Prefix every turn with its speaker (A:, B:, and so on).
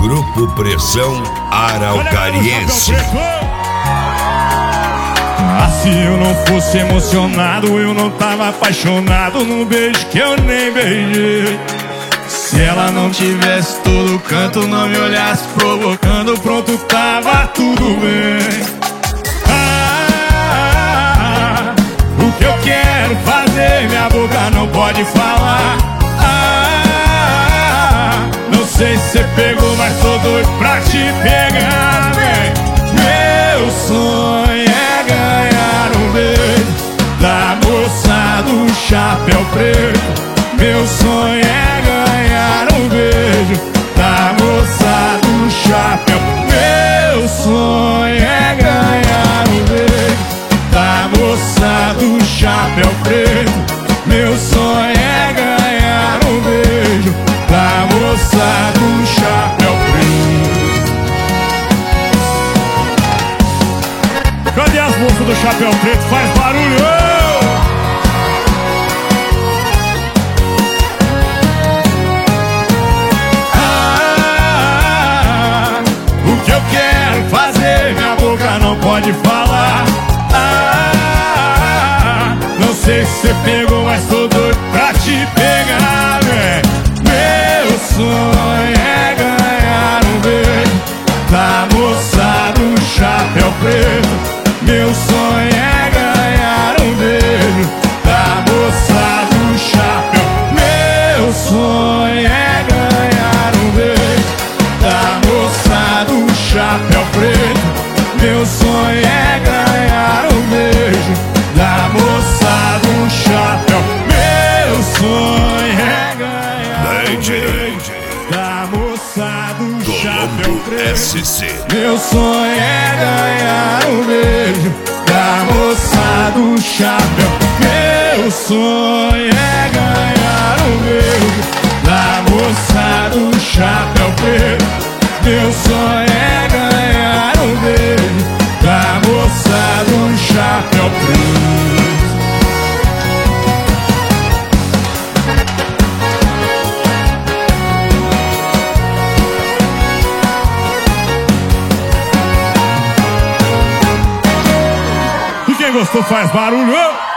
A: Grupo Pressão Araucariense.
B: Se eu não fosse emocionado, eu não tava apaixonado num beijo que eu nem beijei. Se ela não tivesse todo canto, não me olhasse provocando, pronto, tava tudo bem. O que eu quero fazer, minha boca não pode falar. Não sei se você pegou, mas tô doido pra te pegar, véi. Meu sonho é ganhar um beijo da moça do chapéu preto. Meu sonho é ganhar um beijo da moça do chapéu. Meu sonho é ganhar um beijo da moça do chapéu preto. Meu sonho é ganhar um beijo da moça do chapéu preto. Cadê as moças do chapéu preto? Faz barulho! O que eu quero fazer, minha boca não pode falar. Não sei se você pegou, mas tô doido pra te pegar, véi. Meu sonho é ganhar um beijo da moça do chapéu preto. Meu sonho é ganhar um beijo da moça do chapéu. Meu sonho é ganhar um beijo da moça do chapéu preto. Meu sonho é ganhar um beijo da moça do chapéu. Meu sonho é ganhar um beijo da moça do chapéu preto.
A: SC.
B: Meu sonho é ganhar um beijo da moça do chapéu. Meu sonho é ganhar um beijo da moça do chapéu preto. Meu sonho é ganhar um beijo da moça do chapéu preto. E quem gostou faz barulho!